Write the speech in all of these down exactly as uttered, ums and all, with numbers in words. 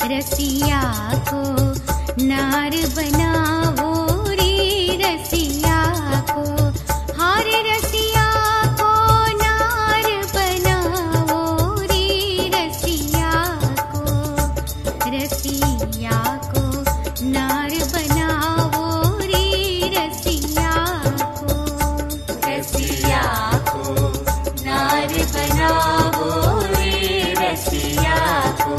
रसिया को नार बनावो रे रसिया को, हार रसिया को नार बनावो रे रसिया को, रसिया को नार बनावो रे रसिया को, रसिया को नार बनावो रे रसिया को।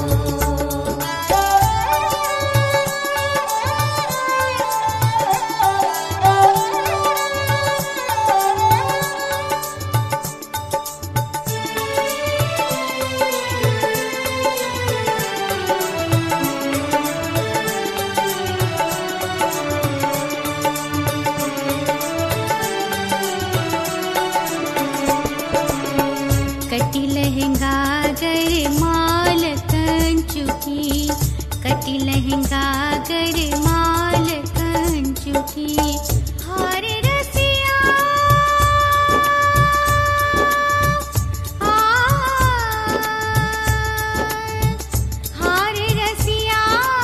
कटी लहंगा गर माल कंचुकी, कटी लहंगा गर माल कंचुकी, हार रसिया आ, हार रसिया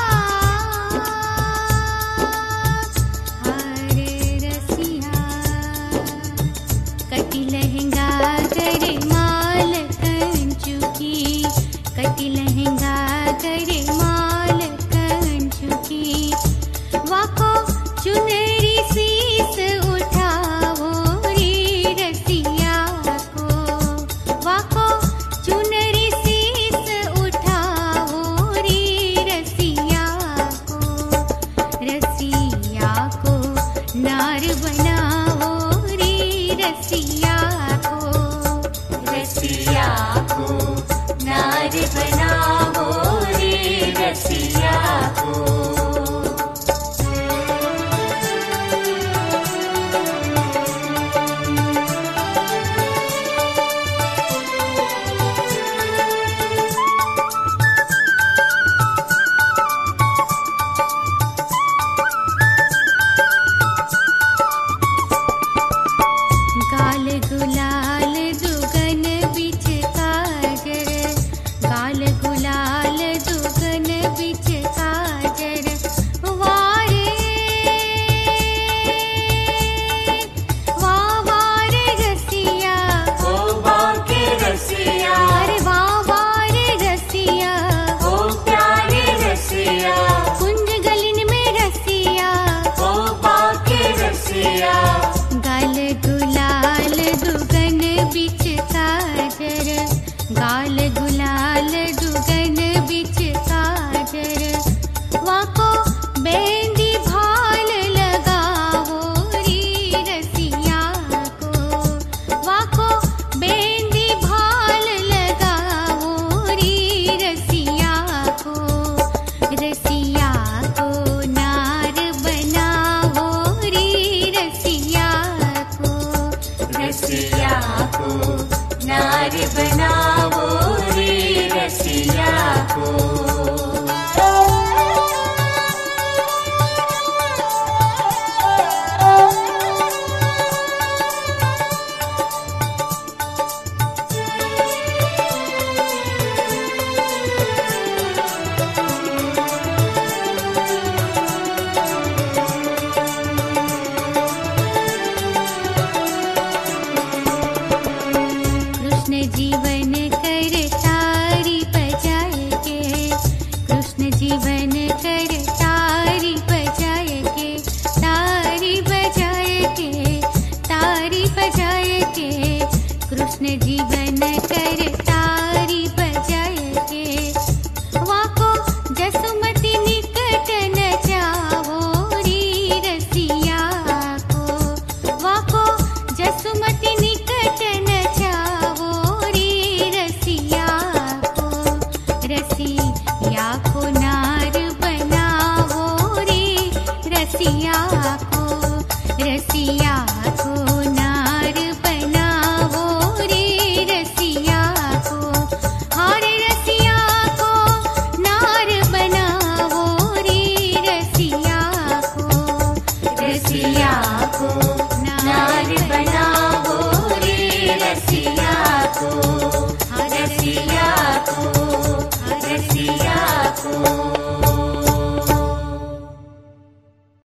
हार रसिया, कटी लहंगा गर कटी लहंगा करे माल कंचुकी, वाको चुनरी शीस उठावो रे रसिया को, वाको चुनरी शीस उठावो रे रसिया को, रसिया को नार बनावो रे रसिया को, रसिया को नार बनावो रे रसिया को। गाल गुलाल दुगन बिच काजर, गाल गुलाल दुगन बिच काजर, वारे वाह वार रसिया ओ बाके रसिया, अरे वाह वार रसिया ओ प्यारे रसिया, कुंज गलिन में रसिया ओ बाके रसिया, गाल गुलाल दुगन बिच काजर, गाल गुलाल दुगन बिच काजर, वाको बेंदी भाल लगावो रे रसिया को, वाको बेंदी भाल लगावो रे रसिया को, रसिया